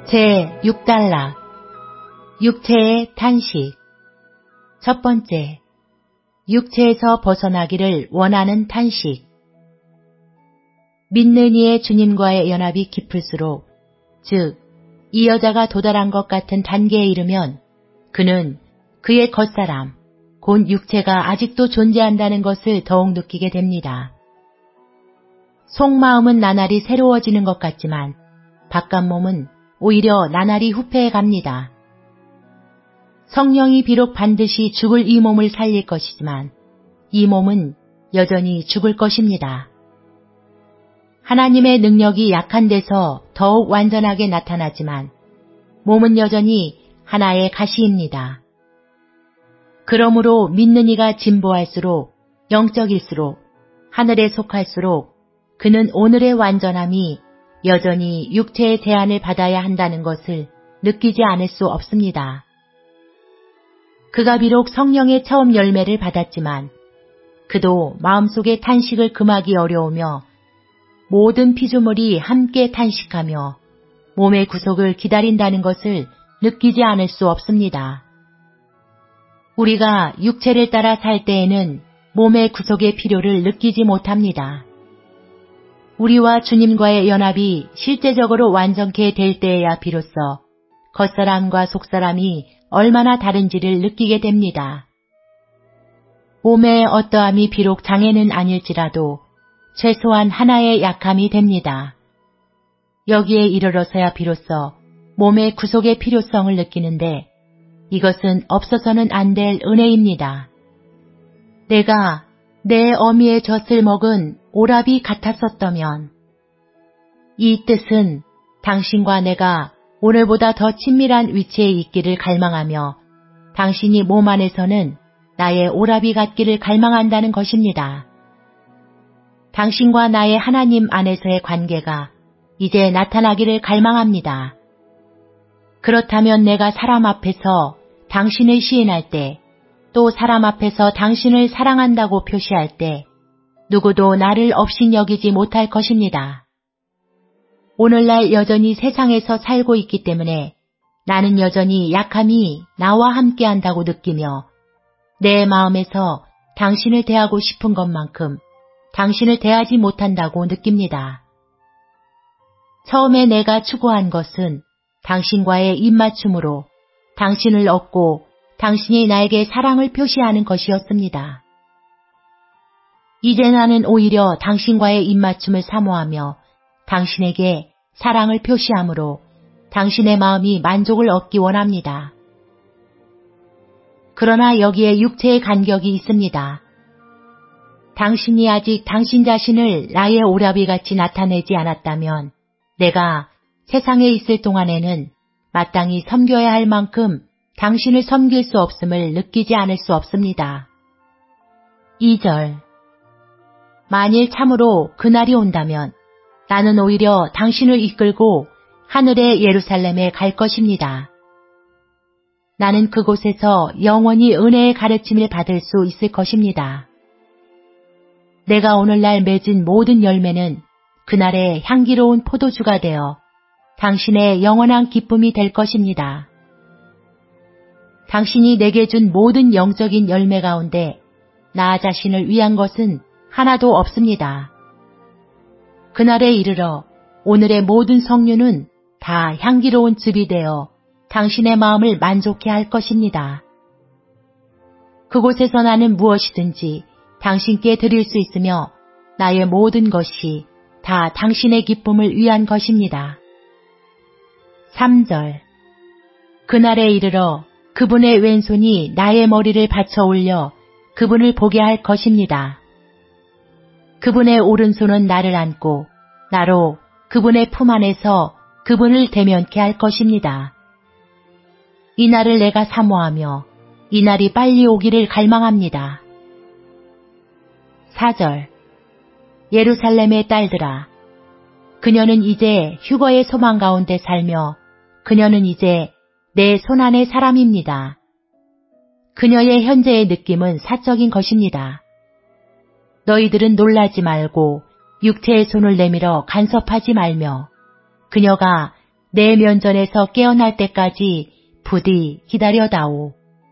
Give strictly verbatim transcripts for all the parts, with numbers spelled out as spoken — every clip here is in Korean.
제육 단락 육체의 탄식. 첫 번째, 육체에서 벗어나기를 원하는 탄식. 믿는 이의 주님과의 연합이 깊을수록, 즉, 이 여자가 도달한 것 같은 단계에 이르면 그는 그의 겉사람, 곧 육체가 아직도 존재한다는 것을 더욱 느끼게 됩니다. 속마음은 나날이 새로워지는 것 같지만 바깥 몸은 오히려 나날이 후패해 갑니다. 성령이 비록 반드시 죽을 이 몸을 살릴 것이지만 이 몸은 여전히 죽을 것입니다. 하나님의 능력이 약한 데서 더욱 완전하게 나타나지만 몸은 여전히 하나의 가시입니다. 그러므로 믿는 이가 진보할수록, 영적일수록, 하늘에 속할수록 그는 오늘의 완전함이 여전히 육체의 제한을 받아야 한다는 것을 느끼지 않을 수 없습니다. 그가 비록 성령의 처음 열매를 받았지만 그도 마음속의 탄식을 금하기 어려우며 모든 피조물이 함께 탄식하며 몸의 구속을 기다린다는 것을 느끼지 않을 수 없습니다. 우리가 육체를 따라 살 때에는 몸의 구속의 필요를 느끼지 못합니다. 우리와 주님과의 연합이 실제적으로 완전케 될 때에야 비로소 겉사람과 속사람이 얼마나 다른지를 느끼게 됩니다. 몸의 어떠함이 비록 장애는 아닐지라도 최소한 하나의 약함이 됩니다. 여기에 이르러서야 비로소 몸의 구속의 필요성을 느끼는데 이것은 없어서는 안 될 은혜입니다. 내가 내 어미의 젖을 먹은 오라비 같았었다면, 이 뜻은 당신과 내가 오늘보다 더 친밀한 위치에 있기를 갈망하며 당신이 몸 안에서는 나의 오라비 같기를 갈망한다는 것입니다. 당신과 나의 하나님 안에서의 관계가 이제 나타나기를 갈망합니다. 그렇다면 내가 사람 앞에서 당신을 시인할 때, 또 사람 앞에서 당신을 사랑한다고 표시할 때 누구도 나를 업신여기지 못할 것입니다. 오늘날 여전히 세상에서 살고 있기 때문에 나는 여전히 약함이 나와 함께한다고 느끼며 내 마음에서 당신을 대하고 싶은 것만큼 당신을 대하지 못한다고 느낍니다. 처음에 내가 추구한 것은 당신과의 입맞춤으로 당신을 얻고 당신이 나에게 사랑을 표시하는 것이었습니다. 이제 나는 오히려 당신과의 입맞춤을 사모하며 당신에게 사랑을 표시함으로 당신의 마음이 만족을 얻기 원합니다. 그러나 여기에 육체의 간격이 있습니다. 당신이 아직 당신 자신을 나의 오라비같이 나타내지 않았다면 내가 세상에 있을 동안에는 마땅히 섬겨야 할 만큼 당신을 섬길 수 없음을 느끼지 않을 수 없습니다. 이 절. 만일 참으로 그날이 온다면 나는 오히려 당신을 이끌고 하늘의 예루살렘에 갈 것입니다. 나는 그곳에서 영원히 은혜의 가르침을 받을 수 있을 것입니다. 내가 오늘날 맺은 모든 열매는 그날의 향기로운 포도주가 되어 당신의 영원한 기쁨이 될 것입니다. 당신이 내게 준 모든 영적인 열매 가운데 나 자신을 위한 것은 하나도 없습니다. 그날에 이르러 오늘의 모든 성류는 다 향기로운 즙이 되어 당신의 마음을 만족해 할 것입니다. 그곳에서 나는 무엇이든지 당신께 드릴 수 있으며 나의 모든 것이 다 당신의 기쁨을 위한 것입니다. 삼 절. 그날에 이르러 그분의 왼손이 나의 머리를 받쳐 올려 그분을 보게 할 것입니다. 그분의 오른손은 나를 안고 나로 그분의 품 안에서 그분을 대면케 할 것입니다. 이 날을 내가 사모하며 이 날이 빨리 오기를 갈망합니다. 사 절. 예루살렘의 딸들아, 그녀는 이제 휴거의 소망 가운데 살며 그녀는 이제 내 손안의 사람입니다. 그녀의 현재의 느낌은 사적인 것입니다. 너희들은 놀라지 말고 육체의 손을 내밀어 간섭하지 말며 그녀가 내 면전에서 깨어날 때까지 부디 기다려다오.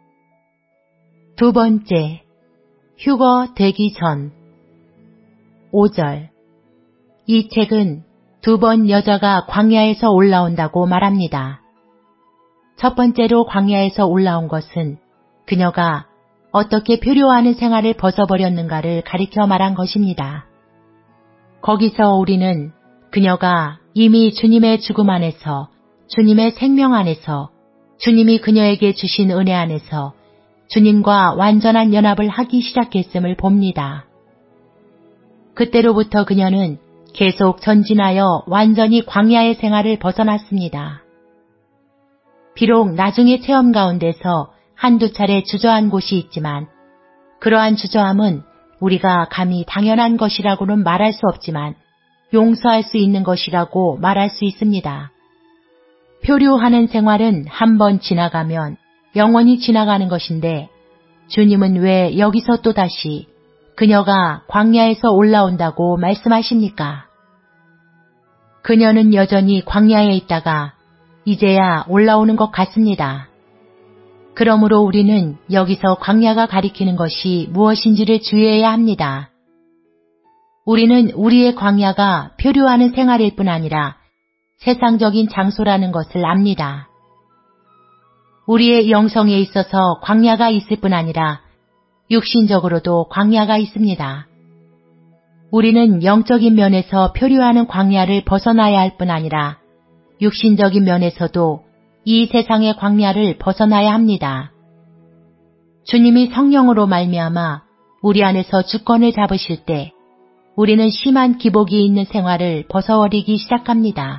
두 번째, 휴거 되기 전. 오 절. 이 책은 두 번 여자가 광야에서 올라온다고 말합니다. 첫 번째로 광야에서 올라온 것은 그녀가 어떻게 표류하는 생활을 벗어버렸는가를 가리켜 말한 것입니다. 거기서 우리는 그녀가 이미 주님의 죽음 안에서, 주님의 생명 안에서, 주님이 그녀에게 주신 은혜 안에서 주님과 완전한 연합을 하기 시작했음을 봅니다. 그때로부터 그녀는 계속 전진하여 완전히 광야의 생활을 벗어났습니다. 비록 나중의 체험 가운데서 한두 차례 주저한 곳이 있지만 그러한 주저함은 우리가 감히 당연한 것이라고는 말할 수 없지만 용서할 수 있는 것이라고 말할 수 있습니다. 표류하는 생활은 한 번 지나가면 영원히 지나가는 것인데 주님은 왜 여기서 또다시 그녀가 광야에서 올라온다고 말씀하십니까? 그녀는 여전히 광야에 있다가 이제야 올라오는 것 같습니다. 그러므로 우리는 여기서 광야가 가리키는 것이 무엇인지를 주의해야 합니다. 우리는 우리의 광야가 표류하는 생활일 뿐 아니라 세상적인 장소라는 것을 압니다. 우리의 영성에 있어서 광야가 있을 뿐 아니라 육신적으로도 광야가 있습니다. 우리는 영적인 면에서 표류하는 광야를 벗어나야 할 뿐 아니라 육신적인 면에서도 이 세상의 광야를 벗어나야 합니다. 주님이 성령으로 말미암아 우리 안에서 주권을 잡으실 때 우리는 심한 기복이 있는 생활을 벗어버리기 시작합니다.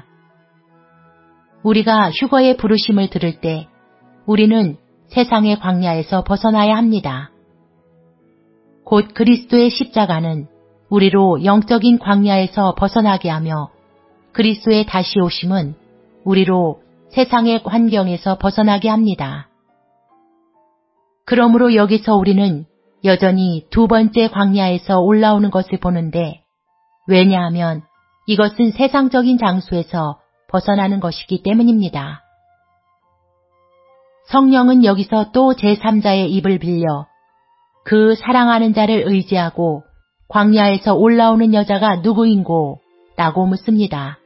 우리가 휴거의 부르심을 들을 때 우리는 세상의 광야에서 벗어나야 합니다. 곧 그리스도의 십자가는 우리로 영적인 광야에서 벗어나게 하며 그리스도의 다시 오심은 우리로 세상의 환경에서 벗어나게 합니다. 그러므로 여기서 우리는 여전히 두 번째 광야에서 올라오는 것을 보는데 왜냐하면 이것은 세상적인 장소에서 벗어나는 것이기 때문입니다. 성령은 여기서 또 제삼자의 입을 빌려 그 사랑하는 자를 의지하고 광야에서 올라오는 여자가 누구인고? 라고 묻습니다.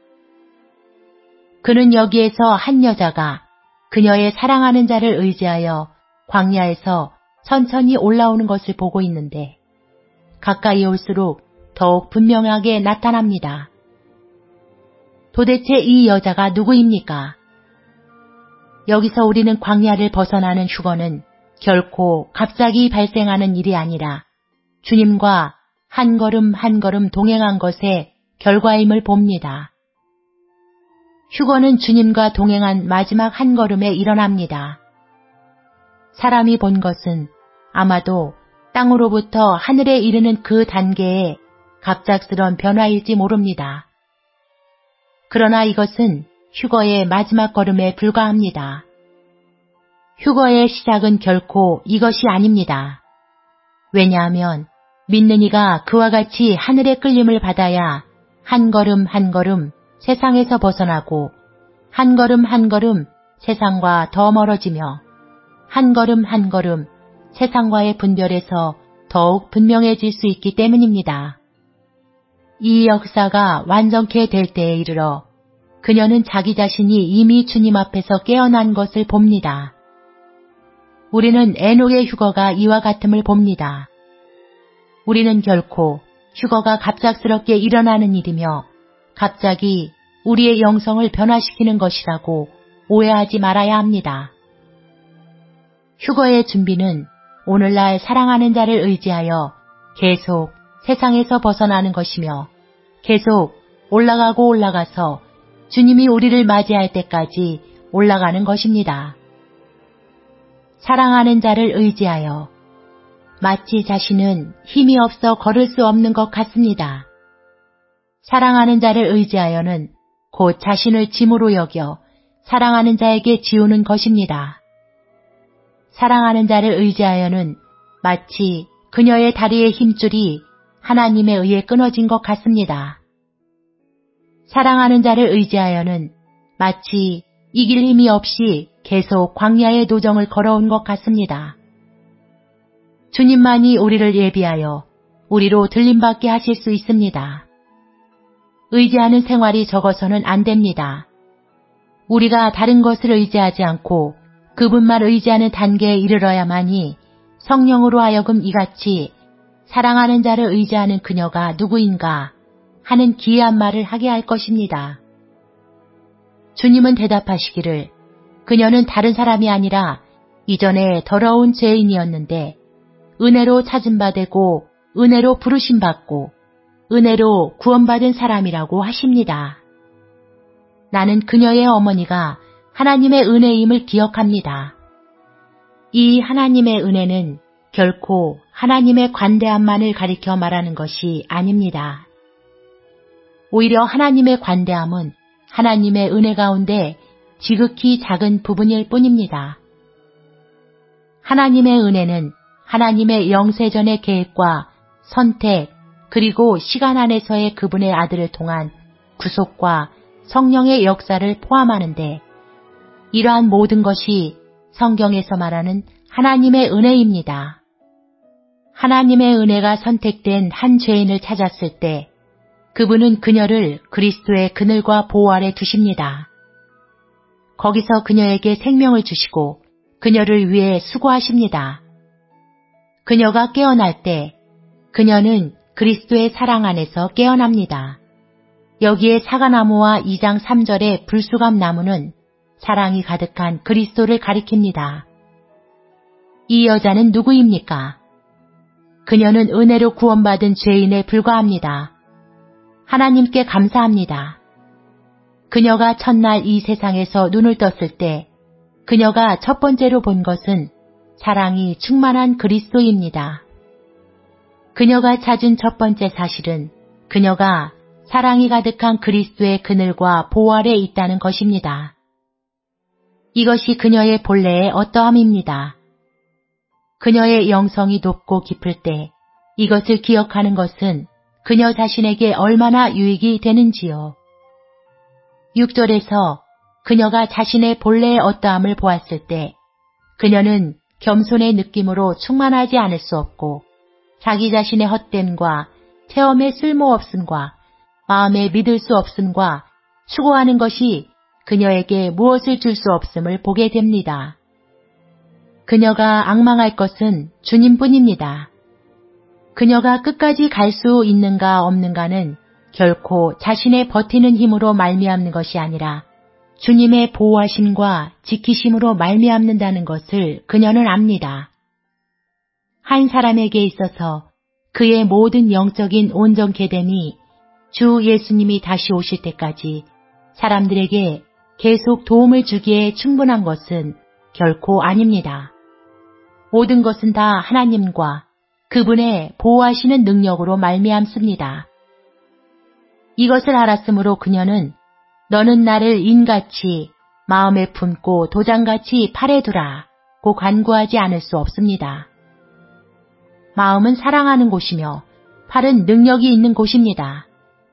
그는 여기에서 한 여자가 그녀의 사랑하는 자를 의지하여 광야에서 천천히 올라오는 것을 보고 있는데 가까이 올수록 더욱 분명하게 나타납니다. 도대체 이 여자가 누구입니까? 여기서 우리는 광야를 벗어나는 휴거는 결코 갑자기 발생하는 일이 아니라 주님과 한 걸음 한 걸음 동행한 것의 결과임을 봅니다. 휴거는 주님과 동행한 마지막 한 걸음에 일어납니다. 사람이 본 것은 아마도 땅으로부터 하늘에 이르는 그 단계의 갑작스런 변화일지 모릅니다. 그러나 이것은 휴거의 마지막 걸음에 불과합니다. 휴거의 시작은 결코 이것이 아닙니다. 왜냐하면 믿는 이가 그와 같이 하늘의 끌림을 받아야 한 걸음 한 걸음 세상에서 벗어나고 한 걸음 한 걸음 세상과 더 멀어지며 한 걸음 한 걸음 세상과의 분별에서 더욱 분명해질 수 있기 때문입니다. 이 역사가 완전케 될 때에 이르러 그녀는 자기 자신이 이미 주님 앞에서 깨어난 것을 봅니다. 우리는 에녹의 휴거가 이와 같음을 봅니다. 우리는 결코 휴거가 갑작스럽게 일어나는 일이며 갑자기 우리의 영성을 변화시키는 것이라고 오해하지 말아야 합니다. 휴거의 준비는 오늘날 사랑하는 자를 의지하여 계속 세상에서 벗어나는 것이며 계속 올라가고 올라가서 주님이 우리를 맞이할 때까지 올라가는 것입니다. 사랑하는 자를 의지하여 마치 자신은 힘이 없어 걸을 수 없는 것 같습니다. 사랑하는 자를 의지하여는 곧 자신을 짐으로 여겨 사랑하는 자에게 지우는 것입니다. 사랑하는 자를 의지하여는 마치 그녀의 다리의 힘줄이 하나님에 의해 끊어진 것 같습니다. 사랑하는 자를 의지하여는 마치 이길 힘이 없이 계속 광야의 도정을 걸어온 것 같습니다. 주님만이 우리를 예비하여 우리로 들림받게 하실 수 있습니다. 의지하는 생활이 적어서는 안 됩니다. 우리가 다른 것을 의지하지 않고 그분만 의지하는 단계에 이르러야만이 성령으로 하여금 이같이 사랑하는 자를 의지하는 그녀가 누구인가 하는 기이한 말을 하게 할 것입니다. 주님은 대답하시기를 그녀는 다른 사람이 아니라 이전에 더러운 죄인이었는데 은혜로 찾은 바 되고 은혜로 부르심 받고 은혜로 구원받은 사람이라고 하십니다. 나는 그녀의 어머니가 하나님의 은혜임을 기억합니다. 이 하나님의 은혜는 결코 하나님의 관대함만을 가리켜 말하는 것이 아닙니다. 오히려 하나님의 관대함은 하나님의 은혜 가운데 지극히 작은 부분일 뿐입니다. 하나님의 은혜는 하나님의 영세전의 계획과 선택 그리고 시간 안에서의 그분의 아들을 통한 구속과 성령의 역사를 포함하는데 이러한 모든 것이 성경에서 말하는 하나님의 은혜입니다. 하나님의 은혜가 선택된 한 죄인을 찾았을 때 그분은 그녀를 그리스도의 그늘과 보호 아래 두십니다. 거기서 그녀에게 생명을 주시고 그녀를 위해 수고하십니다. 그녀가 깨어날 때 그녀는 그리스도의 사랑 안에서 깨어납니다. 여기에 사과나무와 이 장 삼 절의 불수감 나무는 사랑이 가득한 그리스도를 가리킵니다. 이 여자는 누구입니까? 그녀는 은혜로 구원받은 죄인에 불과합니다. 하나님께 감사합니다. 그녀가 첫날 이 세상에서 눈을 떴을 때 그녀가 첫 번째로 본 것은 사랑이 충만한 그리스도입니다. 그녀가 찾은 첫 번째 사실은 그녀가 사랑이 가득한 그리스도의 그늘과 보호 아래 있다는 것입니다. 이것이 그녀의 본래의 어떠함입니다. 그녀의 영성이 높고 깊을 때 이것을 기억하는 것은 그녀 자신에게 얼마나 유익이 되는지요. 육 절에서 그녀가 자신의 본래의 어떠함을 보았을 때 그녀는 겸손의 느낌으로 충만하지 않을 수 없고 자기 자신의 헛됨과 체험의 쓸모없음과 마음에 믿을 수 없음과 추구하는 것이 그녀에게 무엇을 줄 수 없음을 보게 됩니다. 그녀가 앙망할 것은 주님뿐입니다. 그녀가 끝까지 갈 수 있는가 없는가는 결코 자신의 버티는 힘으로 말미암는 것이 아니라 주님의 보호하심과 지키심으로 말미암는다는 것을 그녀는 압니다. 한 사람에게 있어서 그의 모든 영적인 온전케 됨이 주 예수님이 다시 오실 때까지 사람들에게 계속 도움을 주기에 충분한 것은 결코 아닙니다. 모든 것은 다 하나님과 그분의 보호하시는 능력으로 말미암습니다. 이것을 알았으므로 그녀는 너는 나를 인같이 마음에 품고 도장같이 팔에 두라고 간구하지 않을 수 없습니다. 마음은 사랑하는 곳이며 팔은 능력이 있는 곳입니다.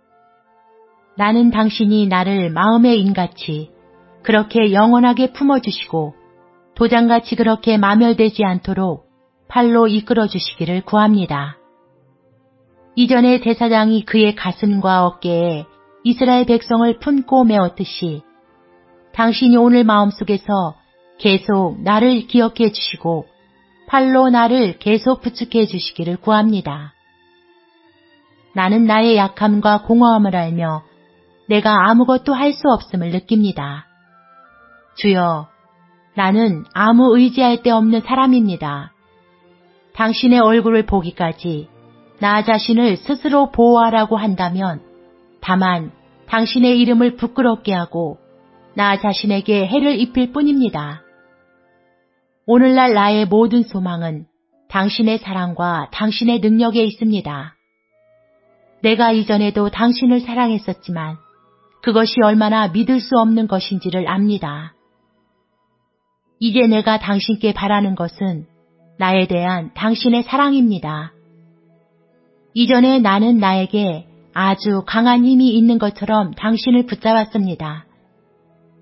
나는 당신이 나를 마음의 인같이 그렇게 영원하게 품어주시고 도장같이 그렇게 마멸되지 않도록 팔로 이끌어주시기를 구합니다. 이전에 대사장이 그의 가슴과 어깨에 이스라엘 백성을 품고 메었듯이 당신이 오늘 마음속에서 계속 나를 기억해 주시고 팔로 나를 계속 부축해 주시기를 구합니다. 나는 나의 약함과 공허함을 알며 내가 아무것도 할 수 없음을 느낍니다. 주여, 나는 아무 의지할 데 없는 사람입니다. 당신의 얼굴을 보기까지 나 자신을 스스로 보호하라고 한다면 다만 당신의 이름을 부끄럽게 하고 나 자신에게 해를 입힐 뿐입니다. 오늘날 나의 모든 소망은 당신의 사랑과 당신의 능력에 있습니다. 내가 이전에도 당신을 사랑했었지만 그것이 얼마나 믿을 수 없는 것인지를 압니다. 이제 내가 당신께 바라는 것은 나에 대한 당신의 사랑입니다. 이전에 나는 나에게 아주 강한 힘이 있는 것처럼 당신을 붙잡았습니다.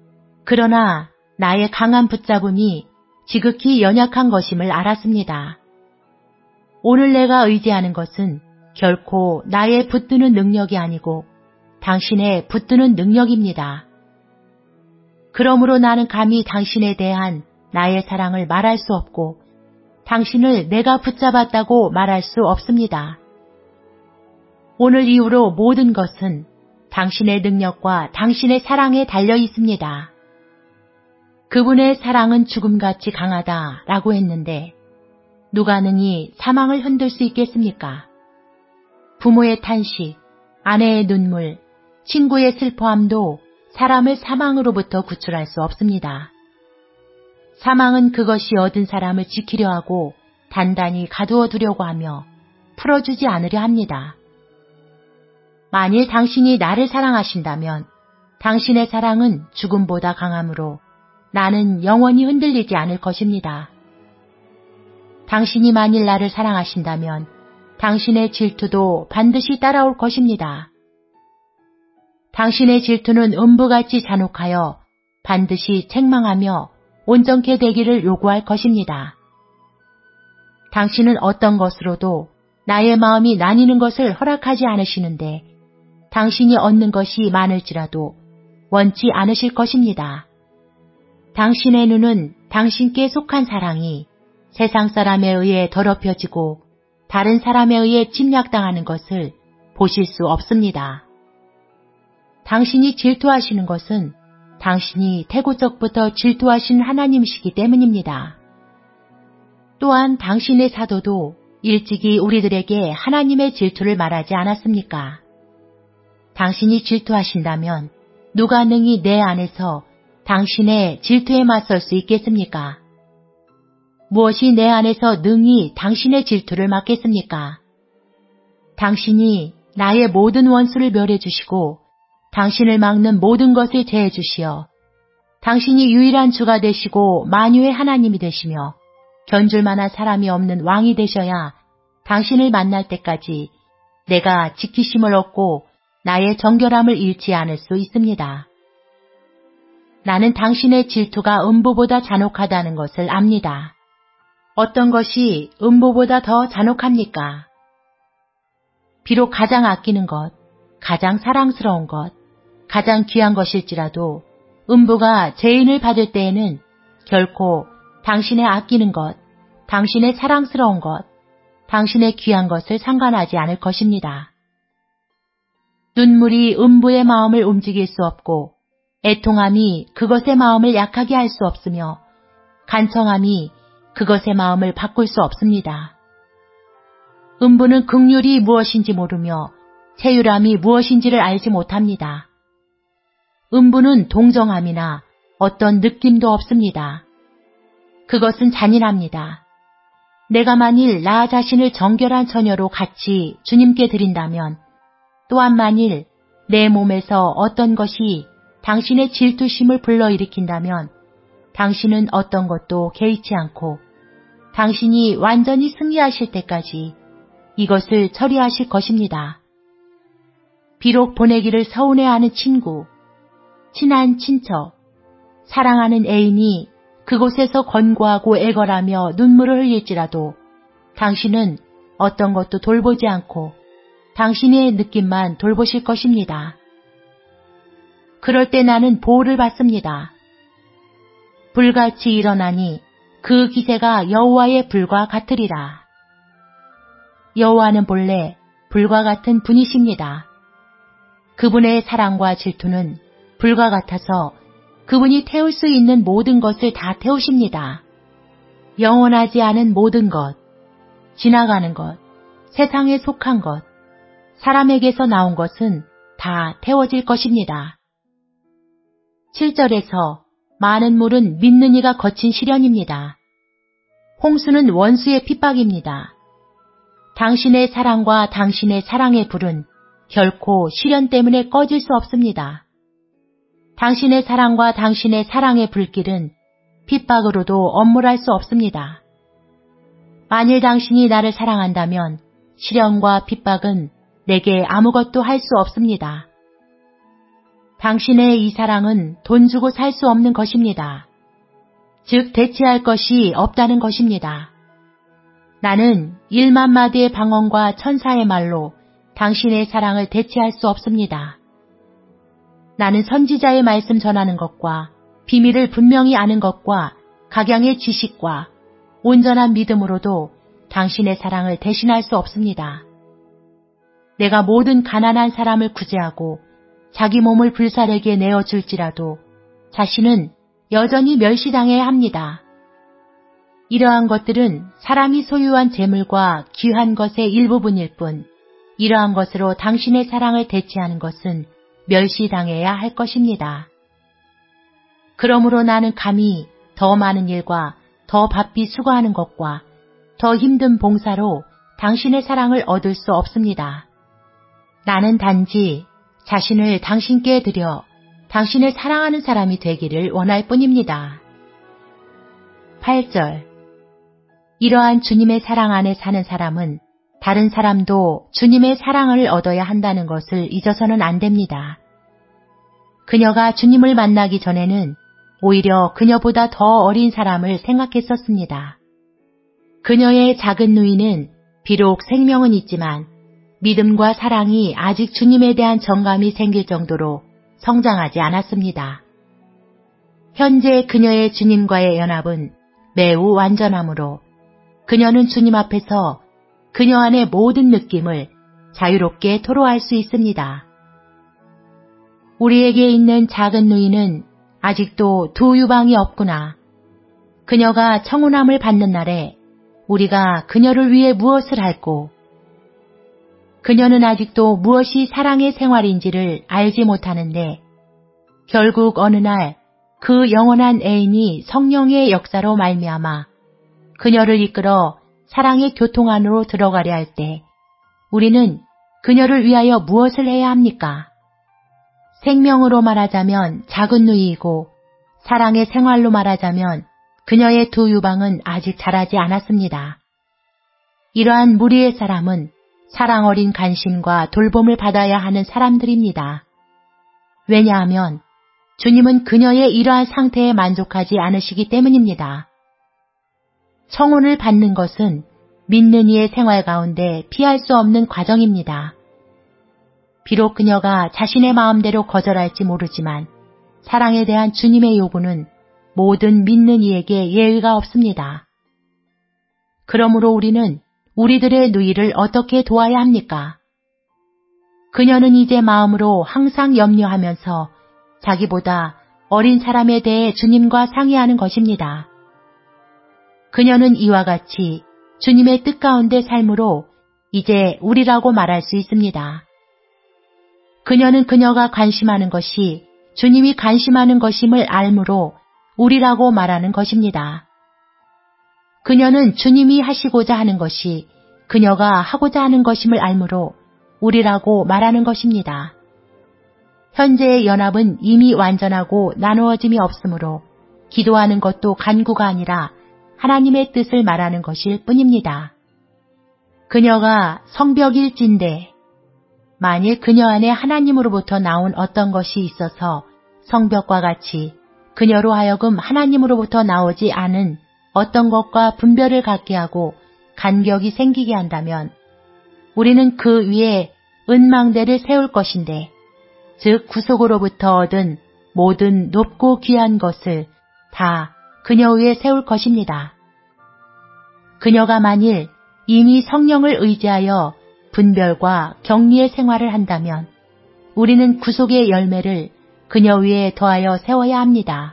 그러나 나의 강한 붙잡음이 지극히 연약한 것임을 알았습니다. 오늘 내가 의지하는 것은 결코 나의 붙드는 능력이 아니고 당신의 붙드는 능력입니다. 그러므로 나는 감히 당신에 대한 나의 사랑을 말할 수 없고 당신을 내가 붙잡았다고 말할 수 없습니다. 오늘 이후로 모든 것은 당신의 능력과 당신의 사랑에 달려 있습니다. 그분의 사랑은 죽음같이 강하다라고 했는데 누가 능히 사망을 흔들 수 있겠습니까? 부모의 탄식, 아내의 눈물, 친구의 슬퍼함도 사람을 사망으로부터 구출할 수 없습니다. 사망은 그것이 얻은 사람을 지키려 하고 단단히 가두어 두려고 하며 풀어주지 않으려 합니다. 만일 당신이 나를 사랑하신다면 당신의 사랑은 죽음보다 강하므로 나는 영원히 흔들리지 않을 것입니다. 당신이 만일 나를 사랑하신다면 당신의 질투도 반드시 따라올 것입니다. 당신의 질투는 음부같이 잔혹하여 반드시 책망하며 온전케 되기를 요구할 것입니다. 당신은 어떤 것으로도 나의 마음이 나뉘는 것을 허락하지 않으시는데 당신이 얻는 것이 많을지라도 원치 않으실 것입니다. 당신의 눈은 당신께 속한 사랑이 세상 사람에 의해 더럽혀지고 다른 사람에 의해 침략당하는 것을 보실 수 없습니다. 당신이 질투하시는 것은 당신이 태고적부터 질투하신 하나님이시기 때문입니다. 또한 당신의 사도도 일찍이 우리들에게 하나님의 질투를 말하지 않았습니까? 당신이 질투하신다면 누가 능히 내 안에서 당신의 질투에 맞설 수 있겠습니까? 무엇이 내 안에서 능히 당신의 질투를 막겠습니까? 당신이 나의 모든 원수를 멸해 주시고 당신을 막는 모든 것을 제해 주시어 당신이 유일한 주가 되시고 만유의 하나님이 되시며 견줄 만한 사람이 없는 왕이 되셔야 당신을 만날 때까지 내가 지키심을 얻고 나의 정결함을 잃지 않을 수 있습니다. 나는 당신의 질투가 음부보다 잔혹하다는 것을 압니다. 어떤 것이 음부보다 더 잔혹합니까? 비록 가장 아끼는 것, 가장 사랑스러운 것, 가장 귀한 것일지라도 음부가 죄인을 받을 때에는 결코 당신의 아끼는 것, 당신의 사랑스러운 것, 당신의 귀한 것을 상관하지 않을 것입니다. 눈물이 음부의 마음을 움직일 수 없고 애통함이 그것의 마음을 약하게 할 수 없으며 간청함이 그것의 마음을 바꿀 수 없습니다. 음부는 긍휼이 무엇인지 모르며 체휼함이 무엇인지를 알지 못합니다. 음부는 동정함이나 어떤 느낌도 없습니다. 그것은 잔인합니다. 내가 만일 나 자신을 정결한 처녀로 같이 주님께 드린다면 또한 만일 내 몸에서 어떤 것이 당신의 질투심을 불러일으킨다면 당신은 어떤 것도 개의치 않고 당신이 완전히 승리하실 때까지 이것을 처리하실 것입니다. 비록 보내기를 서운해하는 친구, 친한 친척, 사랑하는 애인이 그곳에서 권고하고 애걸하며 눈물을 흘릴지라도 당신은 어떤 것도 돌보지 않고 당신의 느낌만 돌보실 것입니다. 그럴 때 나는 보호를 받습니다. 불같이 일어나니 그 기세가 여호와의 불과 같으리라. 여호와는 본래 불과 같은 분이십니다. 그분의 사랑과 질투는 불과 같아서 그분이 태울 수 있는 모든 것을 다 태우십니다. 영원하지 않은 모든 것, 지나가는 것, 세상에 속한 것, 사람에게서 나온 것은 다 태워질 것입니다. 칠 절에서 많은 물은 믿는 이가 거친 시련입니다. 홍수는 원수의 핍박입니다. 당신의 사랑과 당신의 사랑의 불은 결코 시련 때문에 꺼질 수 없습니다. 당신의 사랑과 당신의 사랑의 불길은 핍박으로도 엄물할 수 없습니다. 만일 당신이 나를 사랑한다면 시련과 핍박은 내게 아무것도 할 수 없습니다. 당신의 이 사랑은 돈 주고 살 수 없는 것입니다. 즉 대체할 것이 없다는 것입니다. 나는 일만 마디의 방언과 천사의 말로 당신의 사랑을 대체할 수 없습니다. 나는 선지자의 말씀 전하는 것과 비밀을 분명히 아는 것과 각양의 지식과 온전한 믿음으로도 당신의 사랑을 대신할 수 없습니다. 내가 모든 가난한 사람을 구제하고 자기 몸을 불사르게 내어줄지라도 자신은 여전히 멸시당해야 합니다. 이러한 것들은 사람이 소유한 재물과 귀한 것의 일부분일 뿐 이러한 것으로 당신의 사랑을 대체하는 것은 멸시당해야 할 것입니다. 그러므로 나는 감히 더 많은 일과 더 바삐 수고하는 것과 더 힘든 봉사로 당신의 사랑을 얻을 수 없습니다. 나는 단지 자신을 당신께 드려 당신을 사랑하는 사람이 되기를 원할 뿐입니다. 팔 절. 이러한 주님의 사랑 안에 사는 사람은 다른 사람도 주님의 사랑을 얻어야 한다는 것을 잊어서는 안 됩니다. 그녀가 주님을 만나기 전에는 오히려 그녀보다 더 어린 사람을 생각했었습니다. 그녀의 작은 누이는 비록 생명은 있지만 믿음과 사랑이 아직 주님에 대한 정감이 생길 정도로 성장하지 않았습니다. 현재 그녀의 주님과의 연합은 매우 완전하므로 그녀는 주님 앞에서 그녀 안의 모든 느낌을 자유롭게 토로할 수 있습니다. 우리에게 있는 작은 누이는 아직도 두 유방이 없구나. 그녀가 청혼함을 받는 날에 우리가 그녀를 위해 무엇을 할꼬? 그녀는 아직도 무엇이 사랑의 생활인지를 알지 못하는데 결국 어느 날 그 영원한 애인이 성령의 역사로 말미암아 그녀를 이끌어 사랑의 교통 안으로 들어가려 할 때 우리는 그녀를 위하여 무엇을 해야 합니까? 생명으로 말하자면 작은 누이이고 사랑의 생활로 말하자면 그녀의 두 유방은 아직 자라지 않았습니다. 이러한 무리의 사람은 사랑 어린 간신과 돌봄을 받아야 하는 사람들입니다. 왜냐하면 주님은 그녀의 이러한 상태에 만족하지 않으시기 때문입니다. 청혼을 받는 것은 믿는 이의 생활 가운데 피할 수 없는 과정입니다. 비록 그녀가 자신의 마음대로 거절할지 모르지만 사랑에 대한 주님의 요구는 모든 믿는 이에게 예의가 없습니다. 그러므로 우리는 우리들의 누이를 어떻게 도와야 합니까? 그녀는 이제 마음으로 항상 염려하면서 자기보다 어린 사람에 대해 주님과 상의하는 것입니다. 그녀는 이와 같이 주님의 뜻 가운데 삶으로 이제 우리라고 말할 수 있습니다. 그녀는 그녀가 관심하는 것이 주님이 관심하는 것임을 알므로 우리라고 말하는 것입니다. 그녀는 주님이 하시고자 하는 것이 그녀가 하고자 하는 것임을 알므로 우리라고 말하는 것입니다. 현재의 연합은 이미 완전하고 나누어짐이 없으므로 기도하는 것도 간구가 아니라 하나님의 뜻을 말하는 것일 뿐입니다. 그녀가 성벽일진데 만일 그녀 안에 하나님으로부터 나온 어떤 것이 있어서 성벽과 같이 그녀로 하여금 하나님으로부터 나오지 않은 어떤 것과 분별을 갖게 하고 간격이 생기게 한다면 우리는 그 위에 은망대를 세울 것인데 즉 구속으로부터 얻은 모든 높고 귀한 것을 다 그녀 위에 세울 것입니다. 그녀가 만일 이미 성령을 의지하여 분별과 격리의 생활을 한다면 우리는 구속의 열매를 그녀 위에 더하여 세워야 합니다.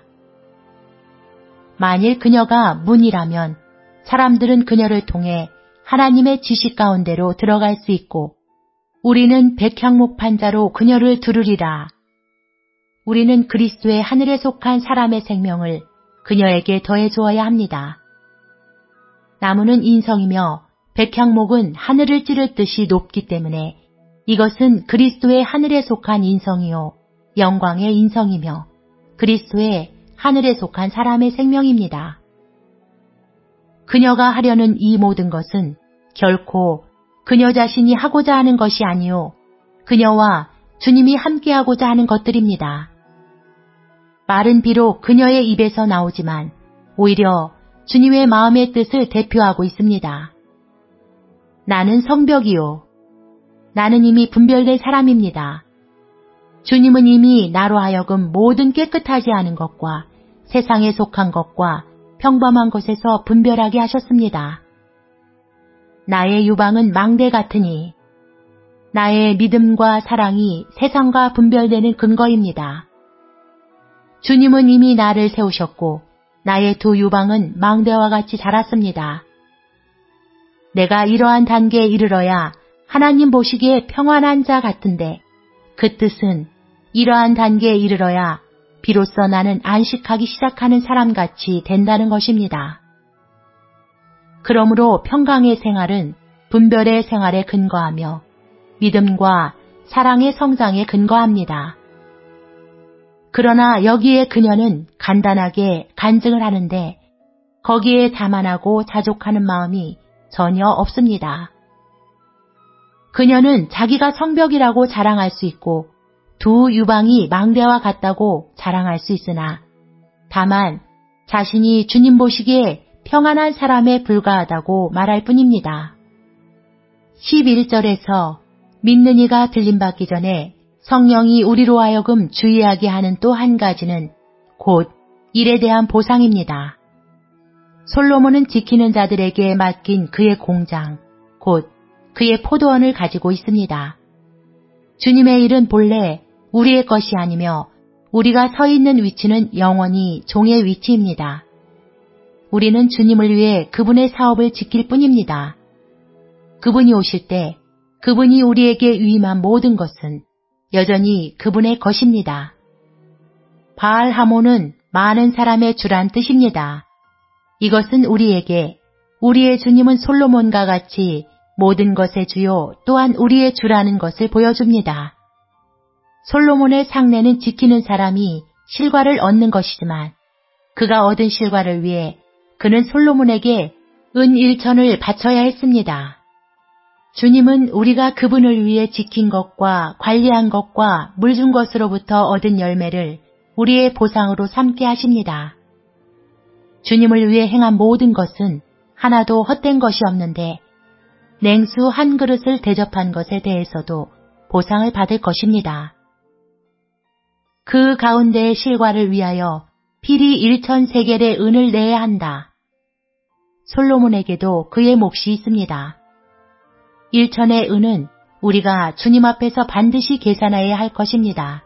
만일 그녀가 문이라면 사람들은 그녀를 통해 하나님의 지식 가운데로 들어갈 수 있고 우리는 백향목 판자로 그녀를 두르리라. 우리는 그리스도의 하늘에 속한 사람의 생명을 그녀에게 더해 주어야 합니다. 나무는 인성이며 백향목은 하늘을 찌를 듯이 높기 때문에 이것은 그리스도의 하늘에 속한 인성이요 영광의 인성이며 그리스도의 하늘에 속한 사람의 생명입니다. 그녀가 하려는 이 모든 것은 결코 그녀 자신이 하고자 하는 것이 아니요 그녀와 주님이 함께하고자 하는 것들입니다. 말은 비록 그녀의 입에서 나오지만 오히려 주님의 마음의 뜻을 대표하고 있습니다. 나는 성벽이요. 나는 이미 분별된 사람입니다. 주님은 이미 나로 하여금 모든 깨끗하지 않은 것과 세상에 속한 것과 평범한 것에서 분별하게 하셨습니다. 나의 유방은 망대 같으니 나의 믿음과 사랑이 세상과 분별되는 근거입니다. 주님은 이미 나를 세우셨고 나의 두 유방은 망대와 같이 자랐습니다. 내가 이러한 단계에 이르러야 하나님 보시기에 평안한 자 같은데 그 뜻은 이러한 단계에 이르러야 비로소 나는 안식하기 시작하는 사람같이 된다는 것입니다. 그러므로 평강의 생활은 분별의 생활에 근거하며 믿음과 사랑의 성장에 근거합니다. 그러나 여기에 그녀는 간단하게 간증을 하는데 거기에 자만하고 자족하는 마음이 전혀 없습니다. 그녀는 자기가 성벽이라고 자랑할 수 있고 두 유방이 망대와 같다고 자랑할 수 있으나 다만 자신이 주님 보시기에 평안한 사람에 불과하다고 말할 뿐입니다. 십일 절에서 믿는 이가 들림받기 전에 성령이 우리로 하여금 주의하게 하는 또 한 가지는 곧 일에 대한 보상입니다. 솔로몬은 지키는 자들에게 맡긴 그의 공장, 곧 그의 포도원을 가지고 있습니다. 주님의 일은 본래 우리의 것이 아니며 우리가 서 있는 위치는 영원히 종의 위치입니다. 우리는 주님을 위해 그분의 사업을 지킬 뿐입니다. 그분이 오실 때 그분이 우리에게 위임한 모든 것은 여전히 그분의 것입니다. 바알 하몬은 많은 사람의 주란 뜻입니다. 이것은 우리에게 우리의 주님은 솔로몬과 같이 모든 것의 주요 또한 우리의 주라는 것을 보여줍니다. 솔로몬의 상례는 지키는 사람이 실과를 얻는 것이지만 그가 얻은 실과를 위해 그는 솔로몬에게 은 일천을 바쳐야 했습니다. 주님은 우리가 그분을 위해 지킨 것과 관리한 것과 물 준 것으로부터 얻은 열매를 우리의 보상으로 삼게 하십니다. 주님을 위해 행한 모든 것은 하나도 헛된 것이 없는데 냉수 한 그릇을 대접한 것에 대해서도 보상을 받을 것입니다. 그 가운데의 실과를 위하여 필히 일천 세겔의 은을 내야 한다. 솔로몬에게도 그의 몫이 있습니다. 일천의 은은 우리가 주님 앞에서 반드시 계산해야 할 것입니다.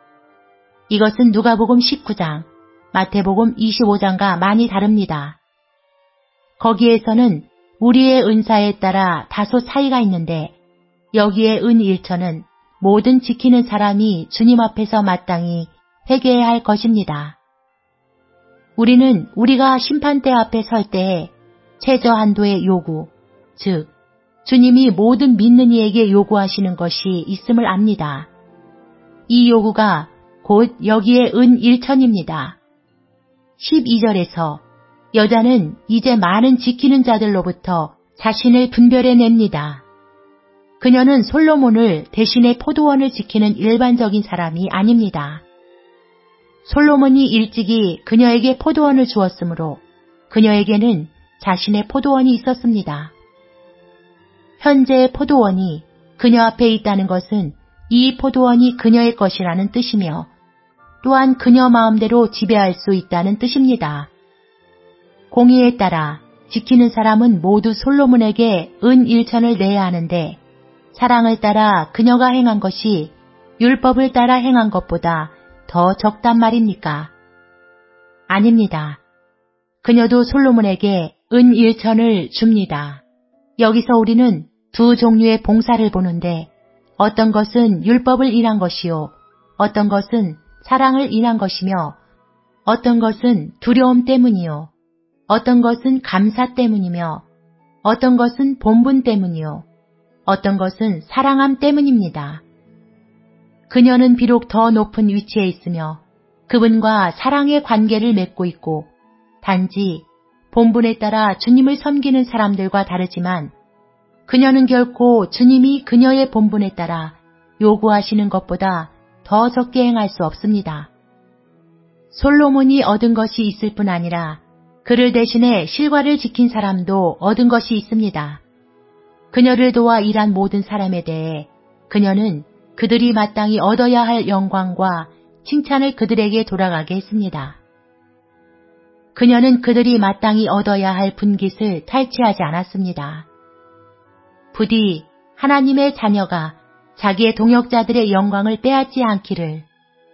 이것은 누가복음 십구 장, 마태복음 이십오 장과 많이 다릅니다. 거기에서는 우리의 은사에 따라 다소 차이가 있는데 여기에 은 일천은 모든 지키는 사람이 주님 앞에서 마땅히 회개해야 할 것입니다. 우리는 우리가 심판대 앞에 설 때에 최저 한도의 요구, 즉 주님이 모든 믿는 이에게 요구하시는 것이 있음을 압니다. 이 요구가 곧 여기에 은 일천입니다. 십이 절에서 여자는 이제 많은 지키는 자들로부터 자신을 분별해냅니다. 그녀는 솔로몬을 대신에 포도원을 지키는 일반적인 사람이 아닙니다. 솔로몬이 일찍이 그녀에게 포도원을 주었으므로 그녀에게는 자신의 포도원이 있었습니다. 현재의 포도원이 그녀 앞에 있다는 것은 이 포도원이 그녀의 것이라는 뜻이며 또한 그녀 마음대로 지배할 수 있다는 뜻입니다. 공의에 따라 지키는 사람은 모두 솔로몬에게 은 일천을 내야 하는데 사랑을 따라 그녀가 행한 것이 율법을 따라 행한 것보다 더 적단 말입니까? 아닙니다. 그녀도 솔로몬에게 은 일천을 줍니다. 여기서 우리는 두 종류의 봉사를 보는데 어떤 것은 율법을 인한 것이요, 어떤 것은 사랑을 인한 것이며 어떤 것은 두려움 때문이요, 어떤 것은 감사 때문이며 어떤 것은 본분 때문이요, 어떤 것은 사랑함 때문입니다. 그녀는 비록 더 높은 위치에 있으며 그분과 사랑의 관계를 맺고 있고 단지 본분에 따라 주님을 섬기는 사람들과 다르지만 그녀는 결코 주님이 그녀의 본분에 따라 요구하시는 것보다 더 적게 행할 수 없습니다. 솔로몬이 얻은 것이 있을 뿐 아니라 그를 대신해 실과를 지킨 사람도 얻은 것이 있습니다. 그녀를 도와 일한 모든 사람에 대해 그녀는 그들이 마땅히 얻어야 할 영광과 칭찬을 그들에게 돌아가게 했습니다. 그녀는 그들이 마땅히 얻어야 할 분깃을 탈취하지 않았습니다. 부디 하나님의 자녀가 자기의 동역자들의 영광을 빼앗지 않기를.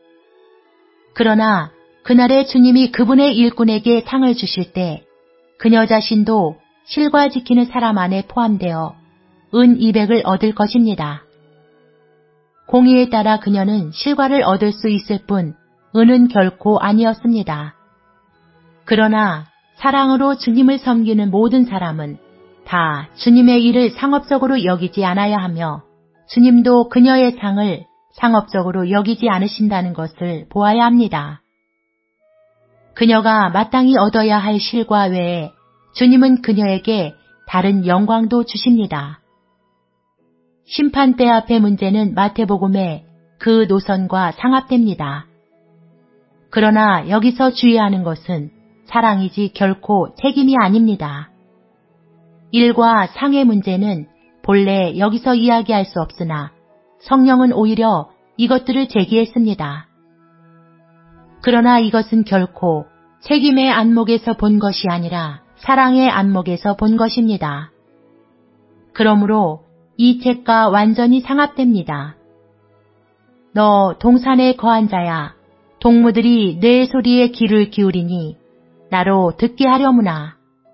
그러나 그날에 주님이 그분의 일꾼에게 상을 주실 때 그녀 자신도 실과 지키는 사람 안에 포함되어 은 이백을 얻을 것입니다. 공의에 따라 그녀는 실과를 얻을 수 있을 뿐 은은 결코 아니었습니다. 그러나 사랑으로 주님을 섬기는 모든 사람은 다 주님의 일을 상업적으로 여기지 않아야 하며 주님도 그녀의 상을 상업적으로 여기지 않으신다는 것을 보아야 합니다. 그녀가 마땅히 얻어야 할 실과 외에 주님은 그녀에게 다른 영광도 주십니다. 심판대 앞의 문제는 마태복음의 그 노선과 상합됩니다. 그러나 여기서 주의하는 것은 사랑이지 결코 책임이 아닙니다. 일과 상의 문제는 본래 여기서 이야기할 수 없으나 성령은 오히려 이것들을 제기했습니다. 그러나 이것은 결코 책임의 안목에서 본 것이 아니라 사랑의 안목에서 본 것입니다. 그러므로 이 책과 완전히 상합됩니다. 너 동산에 거한 자야, 동무들이 내 소리에 귀를 기울이니 나로 듣게 하려무나.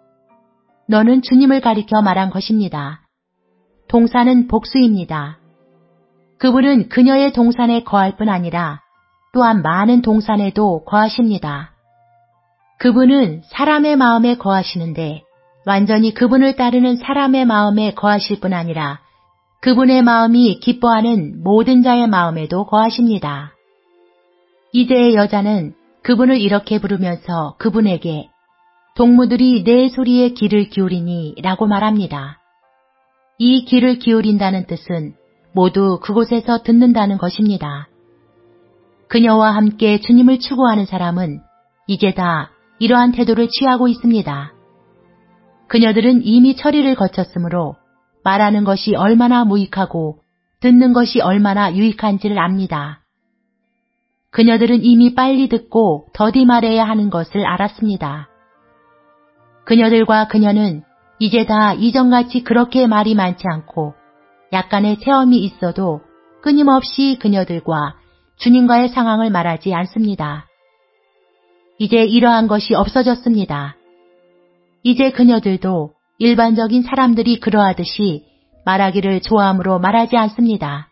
너는 주님을 가리켜 말한 것입니다. 동산은 복수입니다. 그분은 그녀의 동산에 거할 뿐 아니라 또한 많은 동산에도 거하십니다. 그분은 사람의 마음에 거하시는데 완전히 그분을 따르는 사람의 마음에 거하실 뿐 아니라 그분의 마음이 기뻐하는 모든 자의 마음에도 거하십니다. 이제의 여자는 그분을 이렇게 부르면서 그분에게 동무들이 내 소리에 귀를 기울이니 라고 말합니다. 이 귀를 기울인다는 뜻은 모두 그곳에서 듣는다는 것입니다. 그녀와 함께 주님을 추구하는 사람은 이제 다 이러한 태도를 취하고 있습니다. 그녀들은 이미 처리를 거쳤으므로 말하는 것이 얼마나 무익하고 듣는 것이 얼마나 유익한지를 압니다. 그녀들은 이미 빨리 듣고 더디 말해야 하는 것을 알았습니다. 그녀들과 그녀는 이제 다 이전같이 그렇게 말이 많지 않고 약간의 체험이 있어도 끊임없이 그녀들과 주님과의 상황을 말하지 않습니다. 이제 이러한 것이 없어졌습니다. 이제 그녀들도 일반적인 사람들이 그러하듯이 말하기를 좋아함으로 말하지 않습니다.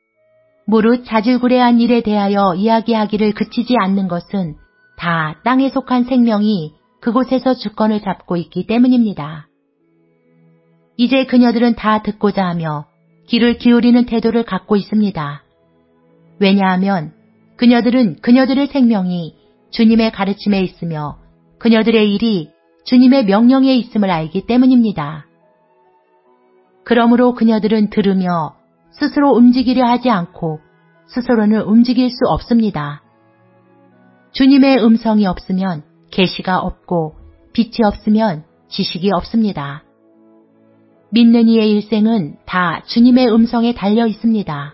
무릇 자질구레한 일에 대하여 이야기하기를 그치지 않는 것은 다 땅에 속한 생명이 그곳에서 주권을 잡고 있기 때문입니다. 이제 그녀들은 다 듣고자 하며 귀를 기울이는 태도를 갖고 있습니다. 왜냐하면 그녀들은 그녀들의 생명이 주님의 가르침에 있으며 그녀들의 일이 주님의 명령에 있음을 알기 때문입니다. 그러므로 그녀들은 들으며 스스로 움직이려 하지 않고 스스로는 움직일 수 없습니다. 주님의 음성이 없으면 계시가 없고 빛이 없으면 지식이 없습니다. 믿는 이의 일생은 다 주님의 음성에 달려 있습니다.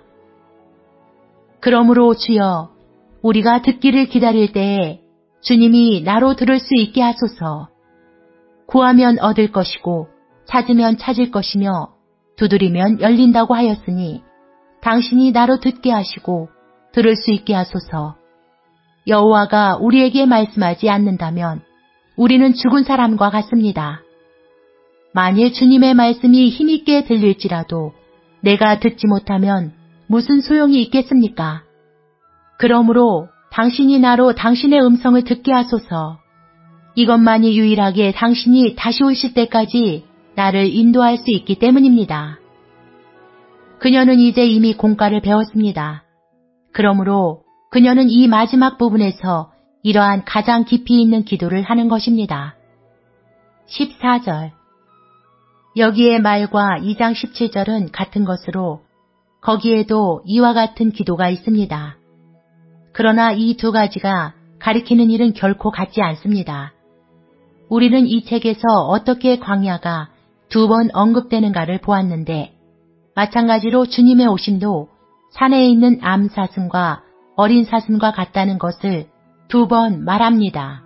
그러므로 주여, 우리가 듣기를 기다릴 때에 주님이 나로 들을 수 있게 하소서. 구하면 얻을 것이고 찾으면 찾을 것이며 두드리면 열린다고 하였으니 당신이 나로 듣게 하시고 들을 수 있게 하소서. 여호와가 우리에게 말씀하지 않는다면 우리는 죽은 사람과 같습니다. 만일 주님의 말씀이 힘있게 들릴지라도 내가 듣지 못하면 무슨 소용이 있겠습니까? 그러므로 당신이 나로 당신의 음성을 듣게 하소서. 이것만이 유일하게 당신이 다시 오실 때까지 나를 인도할 수 있기 때문입니다. 그녀는 이제 이미 공과를 배웠습니다. 그러므로 그녀는 이 마지막 부분에서 이러한 가장 깊이 있는 기도를 하는 것입니다. 십사 절. 여기에 말과 이 장 십칠 절은 같은 것으로 거기에도 이와 같은 기도가 있습니다. 그러나 이 두 가지가 가리키는 일은 결코 같지 않습니다. 우리는 이 책에서 어떻게 광야가 두 번 언급되는가를 보았는데 마찬가지로 주님의 오심도 산에 있는 암사슴과 어린 사슴과 같다는 것을 두 번 말합니다.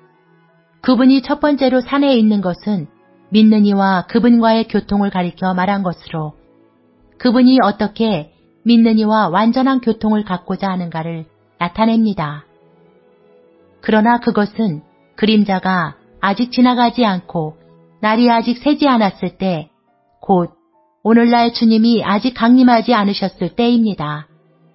그분이 첫 번째로 산에 있는 것은 믿는 이와 그분과의 교통을 가리켜 말한 것으로 그분이 어떻게 믿는 이와 완전한 교통을 갖고자 하는가를 나타냅니다. 그러나 그것은 그림자가 아직 지나가지 않고 날이 아직 새지 않았을 때, 곧 오늘날 주님이 아직 강림하지 않으셨을 때입니다.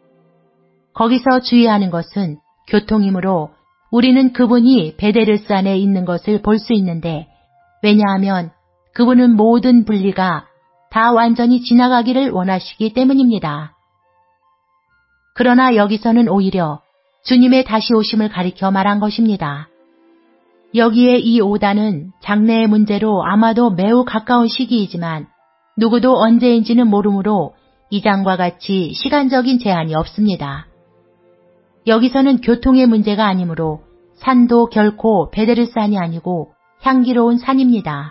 거기서 주의하는 것은 교통이므로 우리는 그분이 베데르스 안에 있는 것을 볼 수 있는데 왜냐하면 그분은 모든 분리가 다 완전히 지나가기를 원하시기 때문입니다. 그러나 여기서는 오히려 주님의 다시 오심을 가리켜 말한 것입니다. 여기에 이 오다는 장래의 문제로 아마도 매우 가까운 시기이지만 누구도 언제인지는 모르므로 이 장과 같이 시간적인 제한이 없습니다. 여기서는 교통의 문제가 아니므로 산도 결코 베데르산이 아니고 향기로운 산입니다.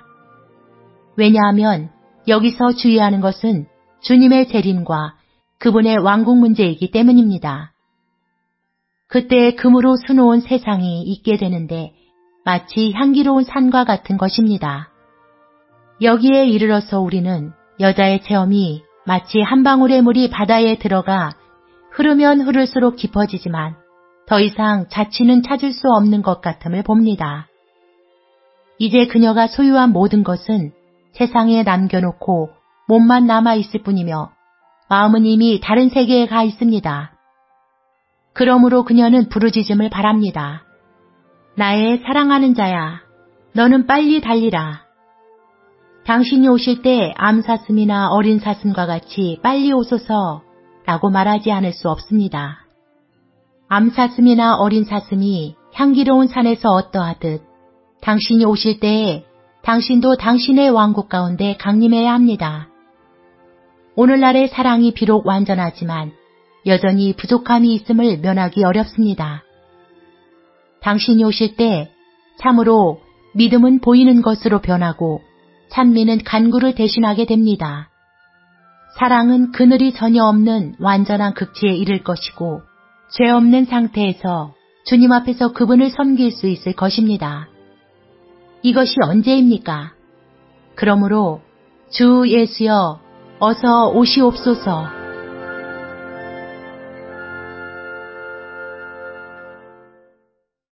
왜냐하면 여기서 주의하는 것은 주님의 재림과 그분의 왕국 문제이기 때문입니다. 그때 금으로 수놓은 세상이 있게 되는데 마치 향기로운 산과 같은 것입니다. 여기에 이르러서 우리는 여자의 체험이 마치 한 방울의 물이 바다에 들어가 흐르면 흐를수록 깊어지지만 더 이상 자취는 찾을 수 없는 것 같음을 봅니다. 이제 그녀가 소유한 모든 것은 세상에 남겨놓고 몸만 남아있을 뿐이며 마음은 이미 다른 세계에 가 있습니다. 그러므로 그녀는 부르짖음을 바랍니다. 나의 사랑하는 자야, 너는 빨리 달리라. 당신이 오실 때 암사슴이나 어린 사슴과 같이 빨리 오소서 라고 말하지 않을 수 없습니다. 암사슴이나 어린 사슴이 향기로운 산에서 어떠하듯 당신이 오실 때에 당신도 당신의 왕국 가운데 강림해야 합니다. 오늘날의 사랑이 비록 완전하지만 여전히 부족함이 있음을 면하기 어렵습니다. 당신이 오실 때 참으로 믿음은 보이는 것으로 변하고 찬미는 간구를 대신하게 됩니다. 사랑은 그늘이 전혀 없는 완전한 극치에 이를 것이고 죄 없는 상태에서 주님 앞에서 그분을 섬길 수 있을 것입니다. 이것이 언제입니까? 그러므로 주 예수여 어서 오시옵소서.